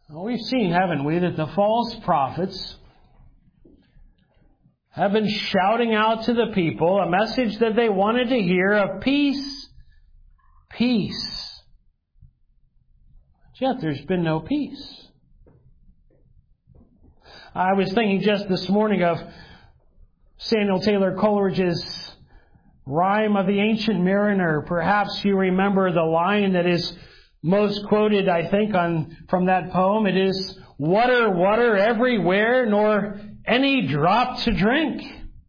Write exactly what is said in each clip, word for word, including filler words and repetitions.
Well, we've seen, haven't we, that the false prophets have been shouting out to the people a message that they wanted to hear of peace, peace. Yet there's been no peace. I was thinking just this morning of Samuel Taylor Coleridge's Rime of the Ancient Mariner. Perhaps you remember the line that is most quoted, I think, on from that poem. It is, "Water, water everywhere, nor any drop to drink."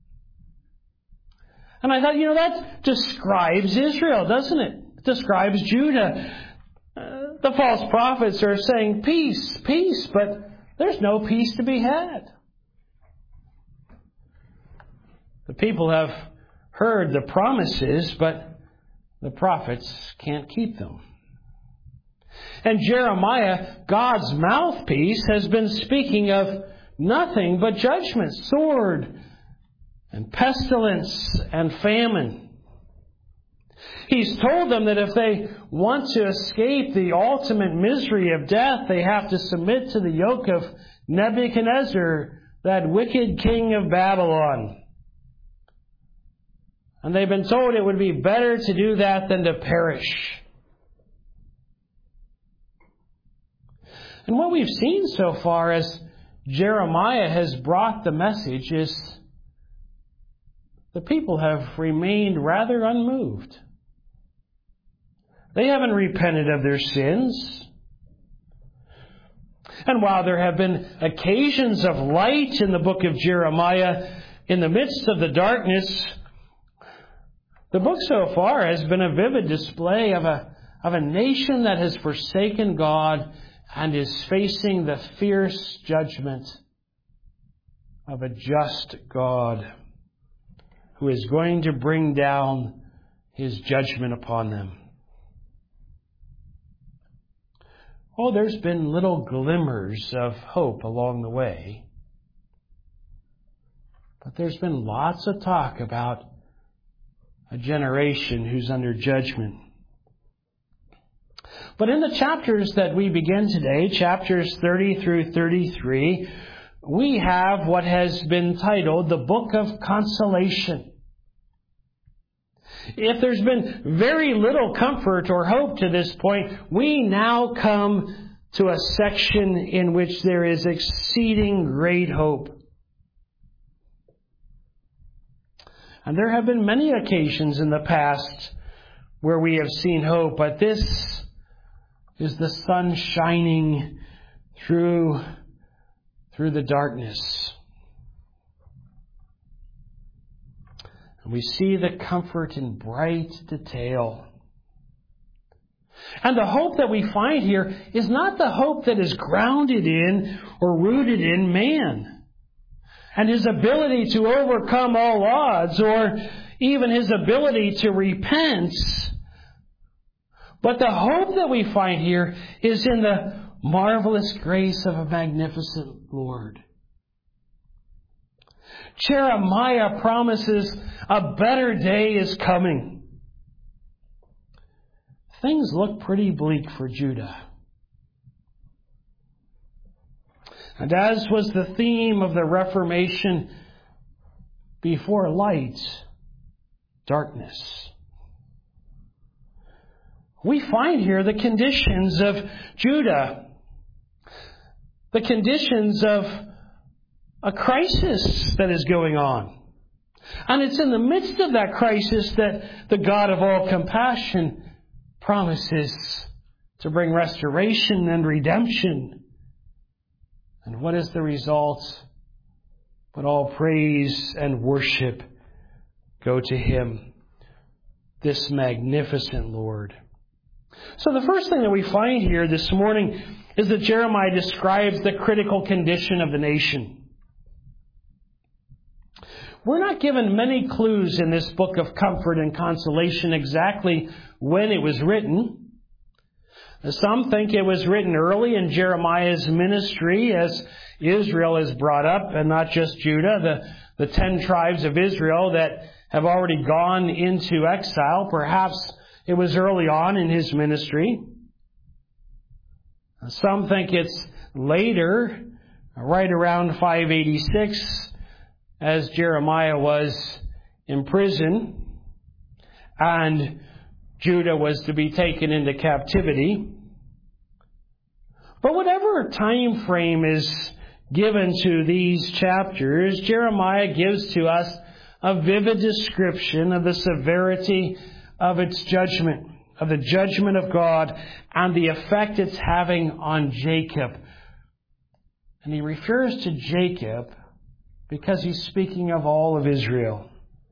And I thought, you know, that describes Israel, doesn't it? It describes Judah. Uh, the false prophets are saying peace, peace, but there's no peace to be had. The people have heard the promises, but the prophets can't keep them. And Jeremiah, God's mouthpiece, has been speaking of nothing but judgment, sword, and pestilence, and famine. He's told them that if they want to escape the ultimate misery of death, they have to submit to the yoke of Nebuchadnezzar, that wicked king of Babylon. And they've been told it would be better to do that than to perish. And what we've seen so far as Jeremiah has brought the message is the people have remained rather unmoved. They haven't repented of their sins. And while there have been occasions of light in the book of Jeremiah, in the midst of the darkness, the book so far has been a vivid display of a, of a nation that has forsaken God and is facing the fierce judgment of a just God who is going to bring down His judgment upon them. Oh, there's been little glimmers of hope along the way. But there's been lots of talk about a generation who's under judgment. But in the chapters that we begin today, chapters thirty through thirty-three, we have what has been titled the Book of Consolation. If there's been very little comfort or hope to this point, we now come to a section in which there is exceeding great hope. And there have been many occasions in the past where we have seen hope, but this is the sun shining through, through the darkness. And we see the comfort in bright detail. And the hope that we find here is not the hope that is grounded in or rooted in man and his ability to overcome all odds or even his ability to repent. But the hope that we find here is in the marvelous grace of a magnificent Lord. Jeremiah promises a better day is coming. Things look pretty bleak for Judah. And as was the theme of the Reformation, before light, darkness. We find here the conditions of Judah, the conditions of a crisis that is going on. And it's in the midst of that crisis that the God of all compassion promises to bring restoration and redemption. And what is the result? But all praise and worship go to Him, this magnificent Lord. So the first thing that we find here this morning is that Jeremiah describes the critical condition of the nation. We're not given many clues in this book of comfort and consolation exactly when it was written. Some think it was written early in Jeremiah's ministry as Israel is brought up, and not just Judah, the, the ten tribes of Israel that have already gone into exile. Perhaps it was early on in his ministry. Some think it's later, right around five eighty-six, as Jeremiah was in prison and Judah was to be taken into captivity. But whatever time frame is given to these chapters, Jeremiah gives to us a vivid description of the severity of its judgment, of the judgment of God, and the effect it's having on Jacob. And he refers to Jacob because he's speaking of all of Israel.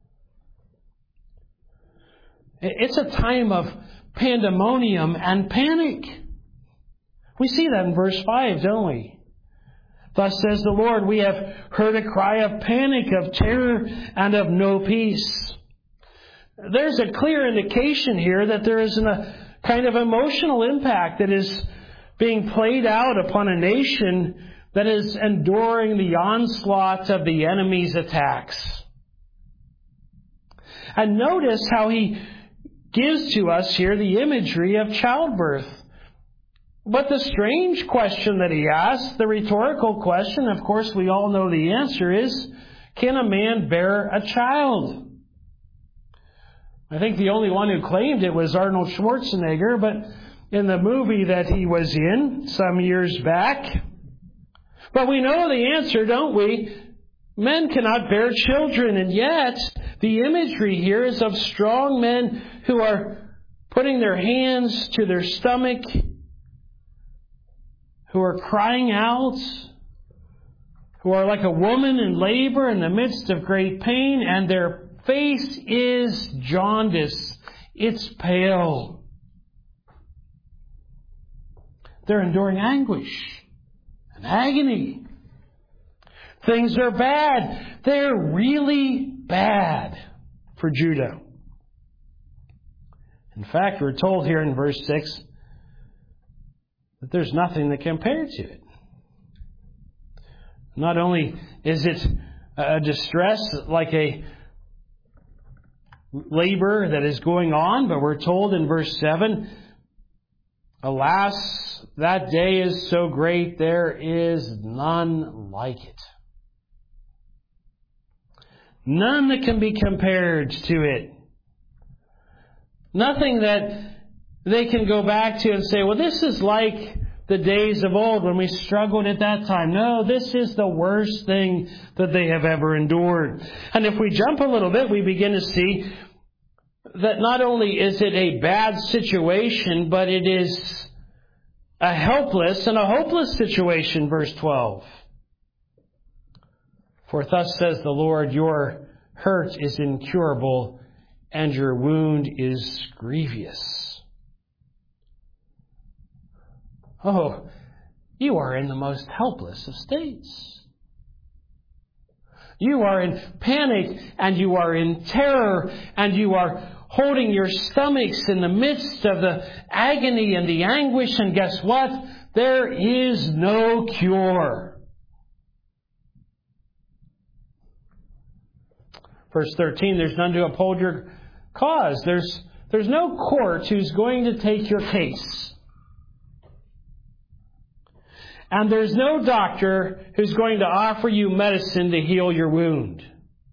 It's a time of pandemonium and panic. We see that in verse five, don't we? Thus says the Lord, we have heard a cry of panic, of terror, and of no peace. There's a clear indication here that there is a kind of emotional impact that is being played out upon a nation that is enduring the onslaught of the enemy's attacks. And notice how he gives to us here the imagery of childbirth. But the strange question that he asks, the rhetorical question, of course we all know the answer is, can a man bear a child? I think the only one who claimed it was Arnold Schwarzenegger, but in the movie that he was in some years back. But we know the answer, don't we? Men cannot bear children, and yet the imagery here is of strong men who are putting their hands to their stomach, who are crying out, who are like a woman in labor in the midst of great pain, and their face is jaundiced. It's pale. They're enduring anguish and agony. Things are bad. They're really bad for Judah. In fact, we're told here in verse six that there's nothing that compared to it. Not only is it a distress like a labor that is going on, but we're told in verse seven, alas, that day is so great, there is none like it. None that can be compared to it. Nothing that they can go back to and say, well, this is like the days of old when we struggled at that time. No, this is the worst thing that they have ever endured. And if we jump a little bit, we begin to see that not only is it a bad situation, but it is a helpless and a hopeless situation, verse twelve. For thus says the Lord, your hurt is incurable, and your wound is grievous. Oh, you are in the most helpless of states. You are in panic, and you are in terror, and you are holding your stomachs in the midst of the agony and the anguish, and guess what? There is no cure. Verse thirteen, there's none to uphold your cause. There's, there's no court who's going to take your case. And there's no doctor who's going to offer you medicine to heal your wound.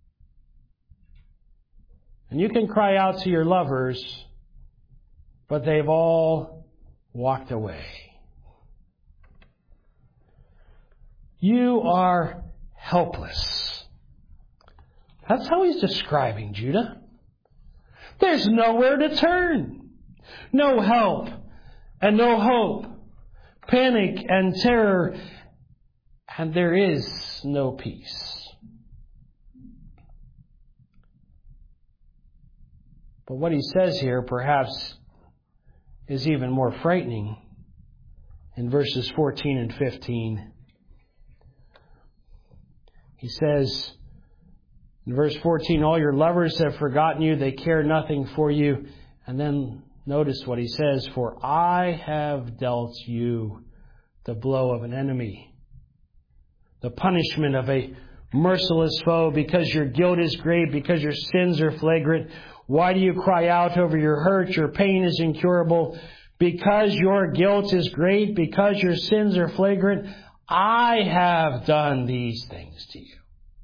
And you can cry out to your lovers, but they've all walked away. You are helpless. That's how he's describing Judah. There's nowhere to turn. No help and no hope. Panic and terror. And there is no peace. But what he says here perhaps is even more frightening in verses fourteen and fifteen. He says, in verse fourteen, all your lovers have forgotten you. They care nothing for you. And then notice what he says, for I have dealt you the blow of an enemy, the punishment of a merciless foe, because your guilt is great, because your sins are flagrant. Why do you cry out over your hurt? Your pain is incurable. because your guilt is great, because your sins are flagrant, I have done these things to you.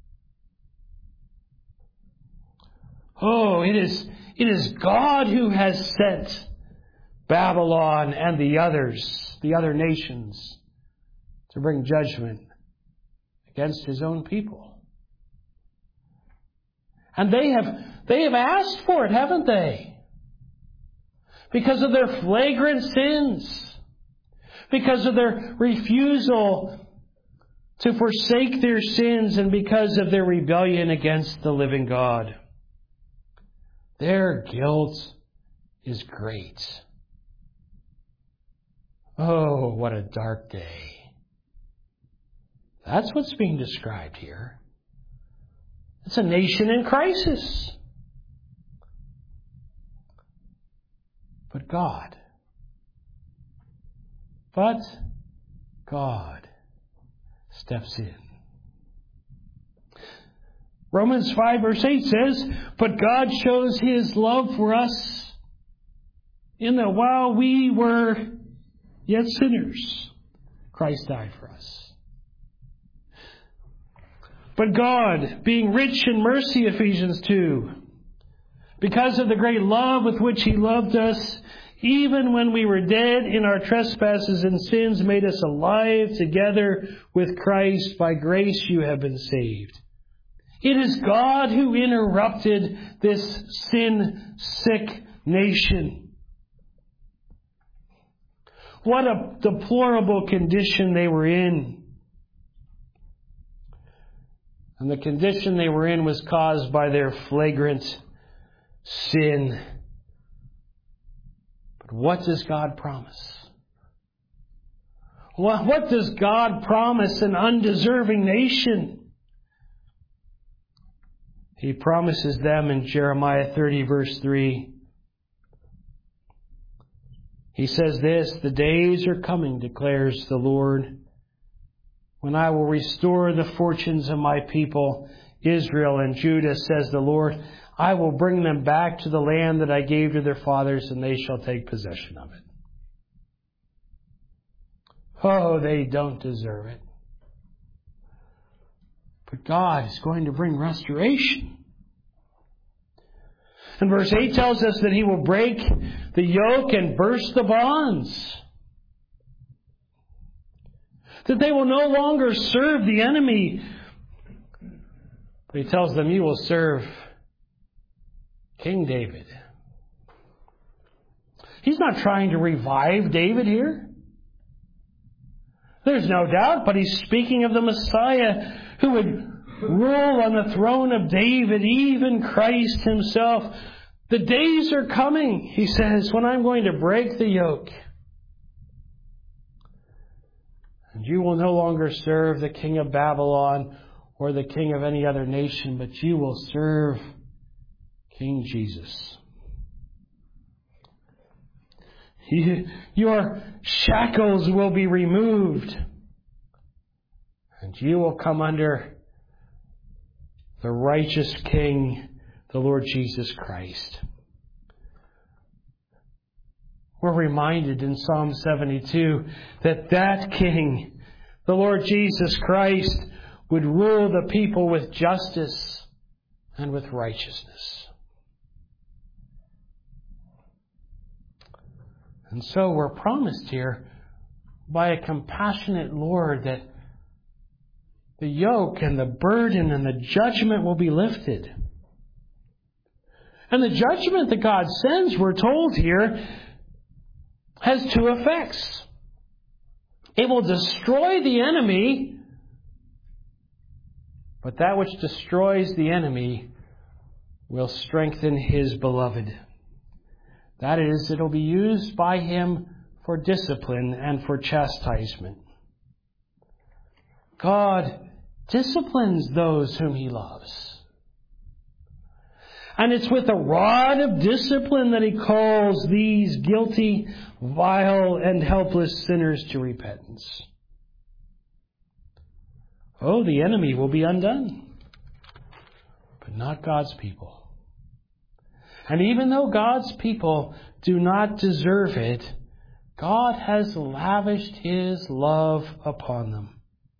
Oh, it is, it is God who has sent Babylon and the others, the other nations, to bring judgment against His own people. And they have, they have asked for it, haven't they? Because of their flagrant sins. Because of their refusal to forsake their sins, and because of their rebellion against the living God. Their guilt is great. Oh, what a dark day. That's what's being described here. It's a nation in crisis. But God. But God steps in. Romans five verse eight says, "But God shows His love for us in that while we were yet sinners, Christ died for us." But God, being rich in mercy, Ephesians two, because of the great love with which He loved us, even when we were dead in our trespasses and sins, made us alive together with Christ. By grace you have been saved. It is God who interrupted this sin-sick nation. What a deplorable condition they were in. And the condition they were in was caused by their flagrant sin. But what does God promise? What, what does God promise an undeserving nation? He promises them in Jeremiah thirty verse three. He says this, "The days are coming, declares the Lord, when I will restore the fortunes of my people, Israel and Judah, says the Lord. I will bring them back to the land that I gave to their fathers, and they shall take possession of it." Oh, they don't deserve it. But God is going to bring restoration. And verse eight tells us that He will break the yoke and burst the bonds. That they will no longer serve the enemy. But He tells them, "You will serve King David." He's not trying to revive David here. There's no doubt, but He's speaking of the Messiah who would rule on the throne of David, even Christ Himself. The days are coming, He says, when I'm going to break the yoke. And you will no longer serve the king of Babylon or the king of any other nation, but you will serve King Jesus. Your shackles will be removed, and you will come under the righteous King, the Lord Jesus Christ. We're reminded in Psalm seventy-two that that King, the Lord Jesus Christ, would rule the people with justice and with righteousness. And so we're promised here by a compassionate Lord that the yoke and the burden and the judgment will be lifted. And the judgment that God sends, we're told here, has two effects. It will destroy the enemy, but that which destroys the enemy will strengthen His beloved. That is, it'll be used by Him for discipline and for chastisement. God disciplines those whom He loves. And it's with a rod of discipline that He calls these guilty, vile, and helpless sinners to repentance. Oh, the enemy will be undone, but not God's people. And even though God's people do not deserve it, God has lavished His love upon them.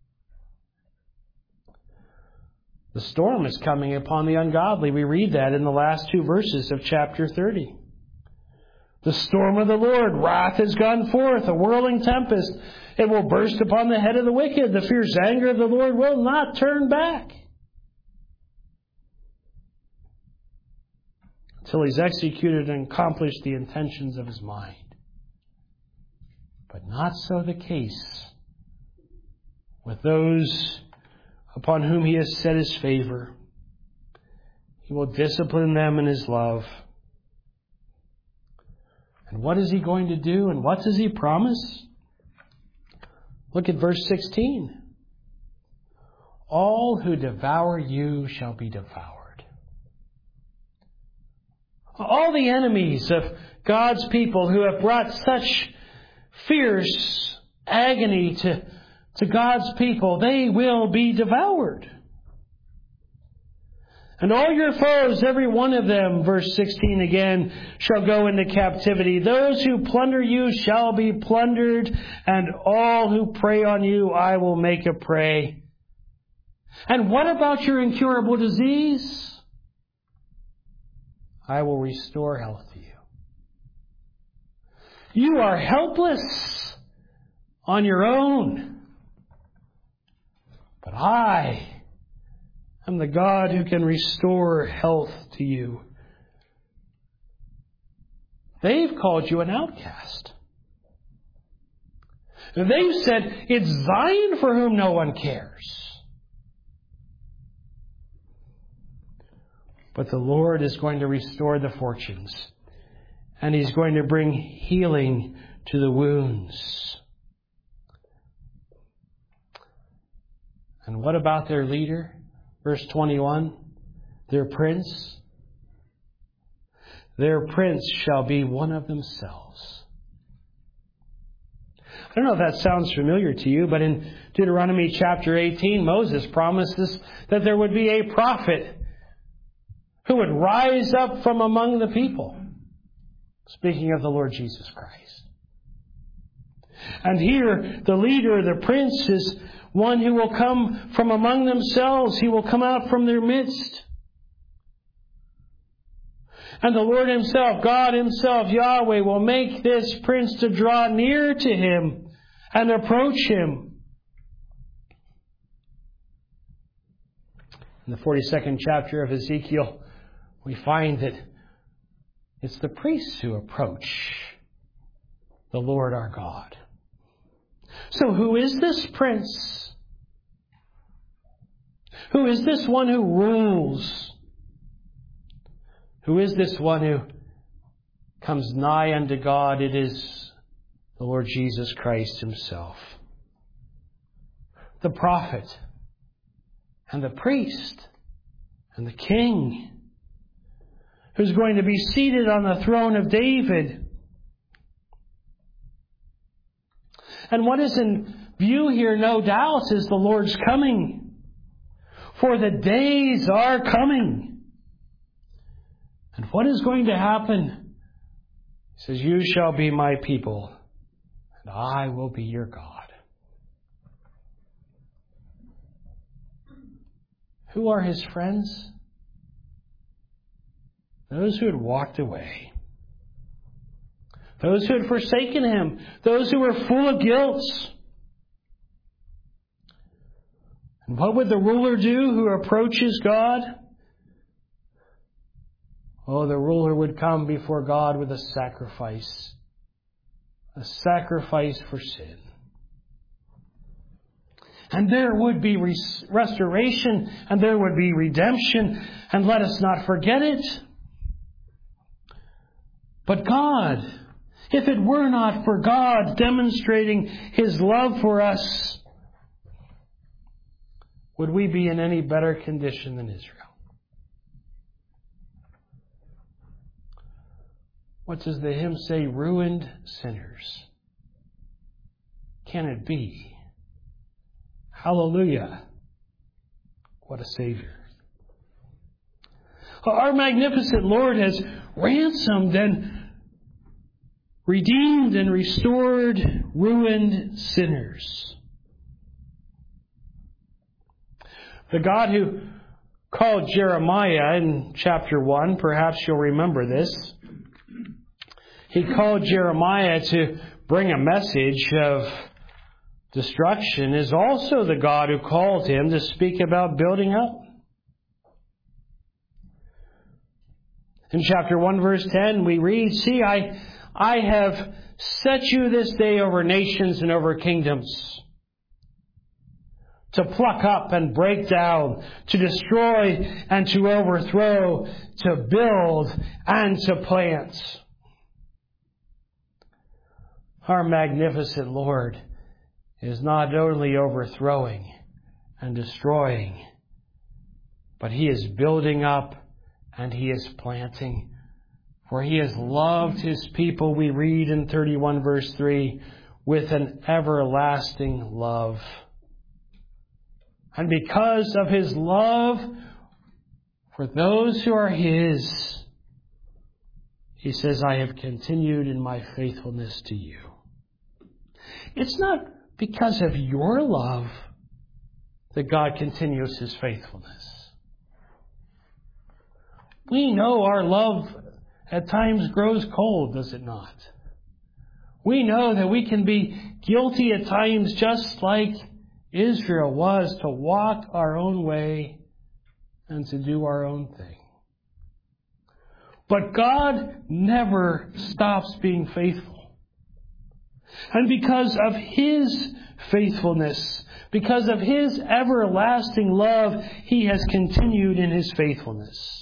The storm is coming upon the ungodly. We read that in the last two verses of chapter thirty. The storm of the Lord, wrath has gone forth, a whirling tempest. It will burst upon the head of the wicked. The fierce anger of the Lord will not turn back until He's executed and accomplished the intentions of His mind. But not so the case with those upon whom He has set His favor. He will discipline them in His love. And what is He going to do? And what does He promise? Look at verse sixteen. All who devour you shall be devoured. All the enemies of God's people who have brought such fierce agony to, to God's people, they will be devoured. And all your foes, every one of them, verse sixteen again, shall go into captivity. Those who plunder you shall be plundered, and all who prey on you I will make a prey. And what about your incurable disease? I will restore health to you. You are helpless on your own. But I am the God who can restore health to you. They've called you an outcast. They've said, it's Zion for whom no one cares. But the Lord is going to restore the fortunes. And He's going to bring healing to the wounds. And what about their leader? Verse twenty-one. Their prince. Their prince shall be one of themselves. I don't know if that sounds familiar to you, but in Deuteronomy chapter eighteen, Moses promises that there would be a prophet who would rise up from among the people. Speaking of the Lord Jesus Christ. And here, the leader, the prince, is one who will come from among themselves. He will come out from their midst. And the Lord Himself, God Himself, Yahweh, will make this prince to draw near to Him and approach Him. In the forty-second chapter of Ezekiel, we find that it's the priests who approach the Lord our God. So who is this prince? Who is this one who rules? Who is this one who comes nigh unto God? It is the Lord Jesus Christ Himself. The prophet and the priest and the king, who's going to be seated on the throne of David. And what is in view here, no doubt, is the Lord's coming. For the days are coming. And what is going to happen? He says, you shall be my people, and I will be your God. Who are His friends? Those who had walked away. Those who had forsaken Him. Those who were full of guilt. And what would the ruler do who approaches God? Oh, the ruler would come before God with a sacrifice. A sacrifice for sin. And there would be res- restoration, and there would be redemption. And let us not forget it. But God, if it were not for God demonstrating His love for us, would we be in any better condition than Israel? What does the hymn say? Ruined sinners. Can it be? Hallelujah. What a Savior. Our magnificent Lord has ransomed and redeemed and restored ruined sinners. The God who called Jeremiah in chapter one, perhaps you'll remember this. He called Jeremiah to bring a message of destruction, is also the God who called him to speak about building up. In chapter one, verse ten, we read, See, I, I have set you this day over nations and over kingdoms, to pluck up and break down, to destroy and to overthrow, to build and to plant. Our magnificent Lord is not only overthrowing and destroying, but He is building up and He is planting. For He has loved His people, we read in thirty-one verse three, with an everlasting love. And because of His love for those who are His, He says, I have continued in my faithfulness to you. It's not because of your love that God continues His faithfulness. We know our love at times grows cold, does it not? We know that we can be guilty at times, just like Israel was, to walk our own way and to do our own thing. But God never stops being faithful. And because of His faithfulness, because of His everlasting love, He has continued in His faithfulness.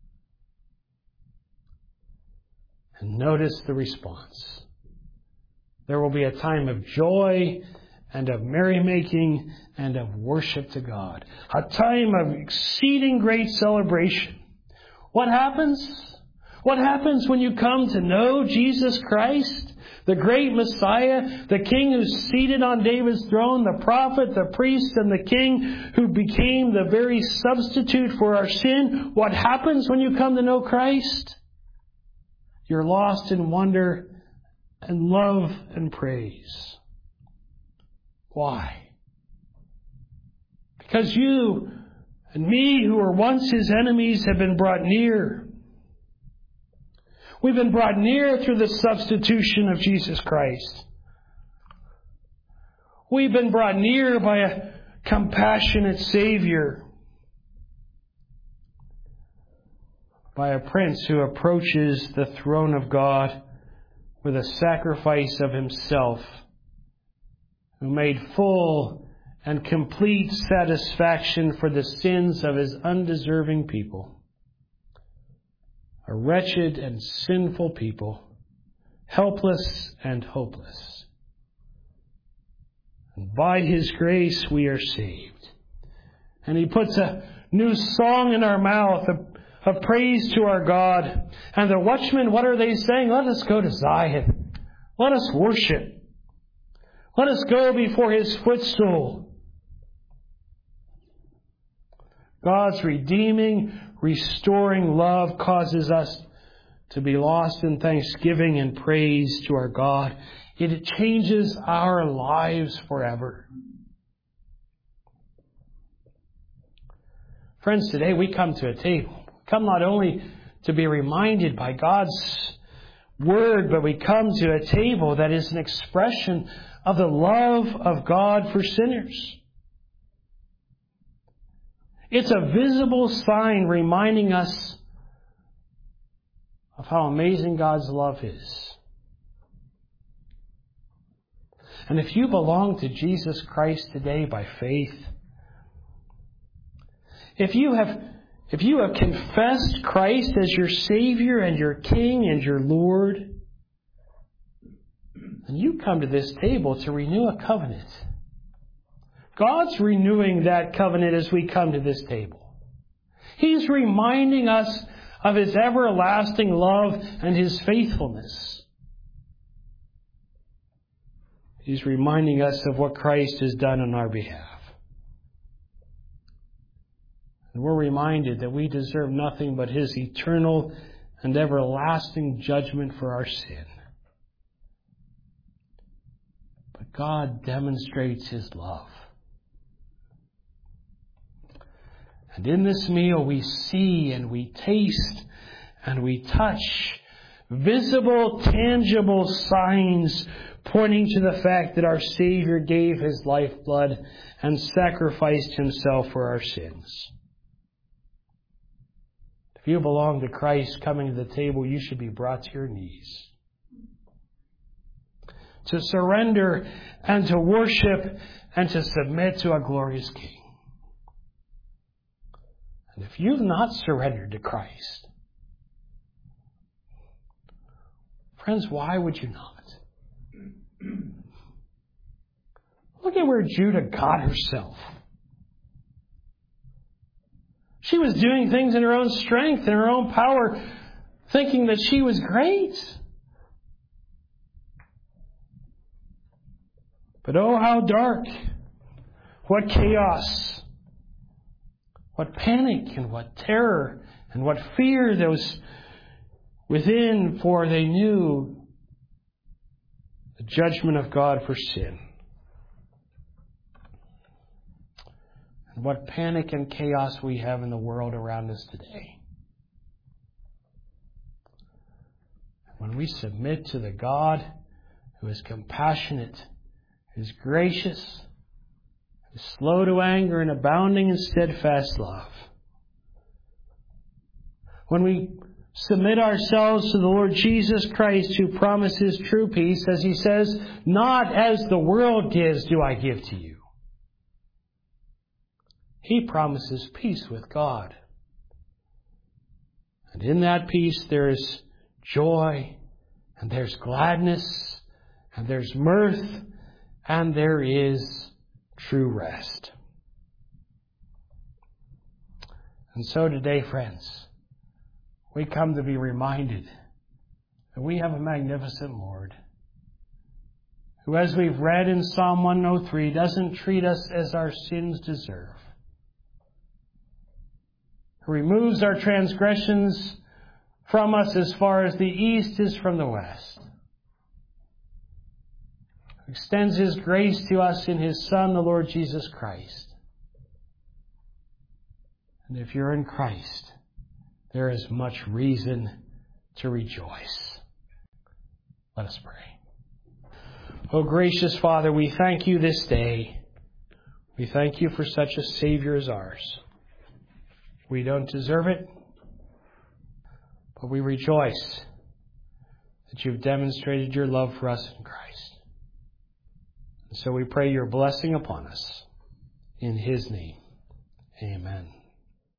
And notice the response. There will be a time of joy and of merrymaking and of worship to God. A time of exceeding great celebration. What happens? What happens when you come to know Jesus Christ? The great Messiah, the King who's seated on David's throne, the prophet, the priest, and the King who became the very substitute for our sin. What happens when you come to know Christ? You're lost in wonder and love and praise. Why? Because you and me, who were once His enemies, have been brought near. We've been brought near through the substitution of Jesus Christ. We've been brought near by a compassionate Savior, by a Prince who approaches the throne of God with a sacrifice of Himself, who made full and complete satisfaction for the sins of His undeserving people. A wretched and sinful people, helpless and hopeless. And by His grace we are saved. And He puts a new song in our mouth of, of praise to our God. And the watchmen, what are they saying? Let us go to Zion. Let us worship. Let us go before His footstool. God's redeeming, restoring love causes us to be lost in thanksgiving and praise to our God. It changes our lives forever. Friends, today we come to a table. We come not only to be reminded by God's Word, but we come to a table that is an expression of the love of God for sinners. It's a visible sign reminding us of how amazing God's love is. And if you belong to Jesus Christ today by faith, if you have, if you have confessed Christ as your Savior and your King and your Lord, then you come to this table to renew a covenant. God's renewing that covenant as we come to this table. He's reminding us of His everlasting love and His faithfulness. He's reminding us of what Christ has done on our behalf. And we're reminded that we deserve nothing but His eternal and everlasting judgment for our sin. God demonstrates His love. And in this meal we see and we taste and we touch visible, tangible signs pointing to the fact that our Savior gave His lifeblood and sacrificed Himself for our sins. If you belong to Christ coming to the table, you should be brought to your knees to surrender and to worship and to submit to a glorious King. And if you've not surrendered to Christ, friends, why would you not? Look at where Judah got herself. She was doing things in her own strength and her own power, thinking that she was great. But oh, how dark, what chaos, what panic and what terror and what fear there was within, for they knew the judgment of God for sin. And what panic and chaos we have in the world around us today. When we submit to the God who is compassionate, who is gracious, who is slow to anger and abounding in steadfast love. When we submit ourselves to the Lord Jesus Christ, who promises true peace, as He says, not as the world gives do I give to you. He promises peace with God. And in that peace there is joy, and there's gladness, and there's mirth, and there is true rest. And so today, friends, we come to be reminded that we have a magnificent Lord who, as we've read in Psalm one oh three, doesn't treat us as our sins deserve, who removes our transgressions from us as far as the east is from the west, who extends His grace to us in His Son, the Lord Jesus Christ. And if you're in Christ, there is much reason to rejoice. Let us pray. Oh, gracious Father, we thank You this day. We thank You for such a Savior as ours. We don't deserve it, but we rejoice that You've demonstrated Your love for us in Christ. And so we pray Your blessing upon us. In His name, amen.